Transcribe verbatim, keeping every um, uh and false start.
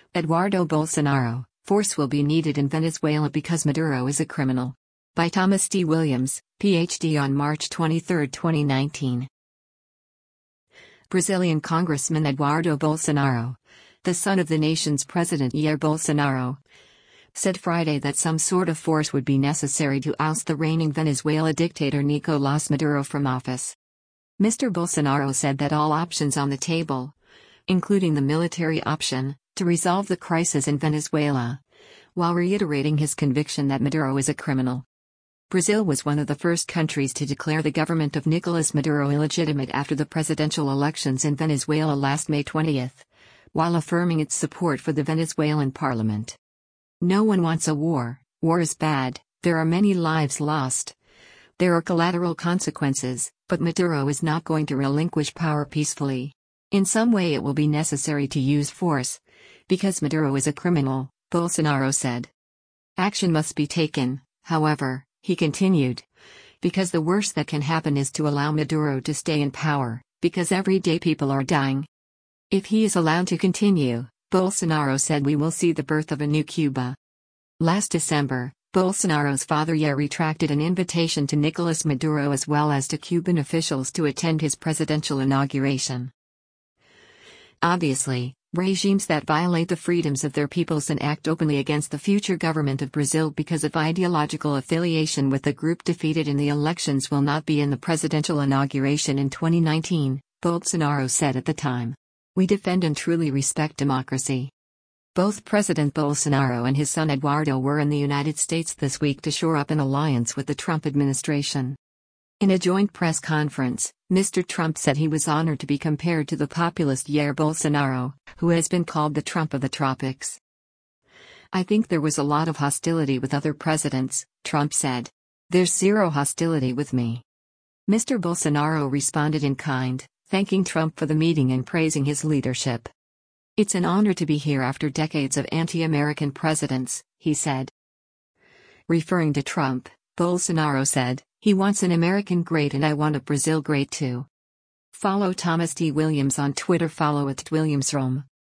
Eduardo Bolsonaro, force will be needed in Venezuela because Maduro is a criminal. By Thomas D. Williams, P H D on March twenty-third, twenty nineteen. Brazilian Congressman Eduardo Bolsonaro, the son of the nation's president Jair Bolsonaro, said Friday that some sort of force would be necessary to oust the reigning Venezuela dictator Nicolás Maduro from office. Mister Bolsonaro said that all options on the table, including the military option, to resolve the crisis in Venezuela, while reiterating his conviction that Maduro is a criminal. Brazil was one of the first countries to declare the government of Nicolás Maduro illegitimate after the presidential elections in Venezuela last May twentieth, while affirming its support for the Venezuelan parliament. No one wants a war. War is bad, there are many lives lost. There are collateral consequences, but Maduro is not going to relinquish power peacefully. In some way it will be necessary to use force, because Maduro is a criminal, Bolsonaro said. Action must be taken, however, he continued, because the worst that can happen is to allow Maduro to stay in power, because every day people are dying. If he is allowed to continue, Bolsonaro said, we will see the birth of a new Cuba. Last December, Bolsonaro's father Jair retracted an invitation to Nicolás Maduro as well as to Cuban officials to attend his presidential inauguration. Obviously, regimes that violate the freedoms of their peoples and act openly against the future government of Brazil because of ideological affiliation with the group defeated in the elections will not be in the presidential inauguration in twenty nineteen, Bolsonaro said at the time. We defend and truly respect democracy. Both President Bolsonaro and his son Eduardo were in the United States this week to shore up an alliance with the Trump administration. In a joint press conference, Mister Trump said he was honored to be compared to the populist Jair Bolsonaro, who has been called the Trump of the tropics. I think there was a lot of hostility with other presidents, Trump said. There's zero hostility with me. Mister Bolsonaro responded in kind, thanking Trump for the meeting and praising his leadership. It's an honor to be here after decades of anti-American presidents, he said. Referring to Trump, Bolsonaro said, he wants an American great and I want a Brazil great too. Follow Thomas D. Williams on Twitter. Follow at WilliamsRome.